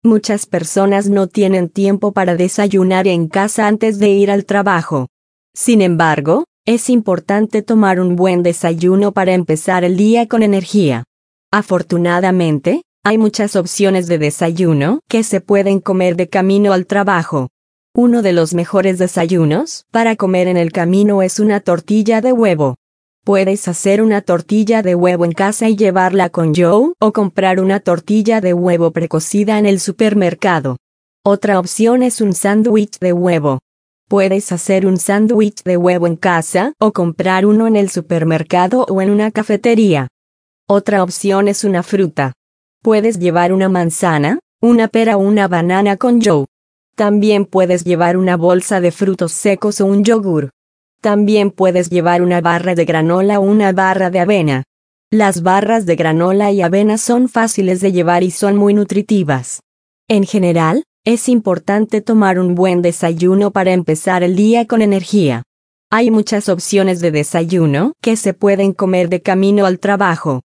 Muchas personas no tienen tiempo para desayunar en casa antes de ir al trabajo. Sin embargo, es importante tomar un buen desayuno para empezar el día con energía. Afortunadamente, hay muchas opciones de desayuno que se pueden comer de camino al trabajo. Uno de los mejores desayunos para comer en el camino es una tortilla de huevo. Puedes hacer una tortilla de huevo en casa y llevarla con Joe o comprar una tortilla de huevo precocida en el supermercado. Otra opción es un sándwich de huevo. Puedes hacer un sándwich de huevo en casa o comprar uno en el supermercado o en una cafetería. Otra opción es una fruta. Puedes llevar una manzana, una pera o una banana con Joe. También puedes llevar una bolsa de frutos secos o un yogur. También puedes llevar una barra de granola o una barra de avena. Las barras de granola y avena son fáciles de llevar y son muy nutritivas. En general, es importante tomar un buen desayuno para empezar el día con energía. Hay muchas opciones de desayuno que se pueden comer de camino al trabajo.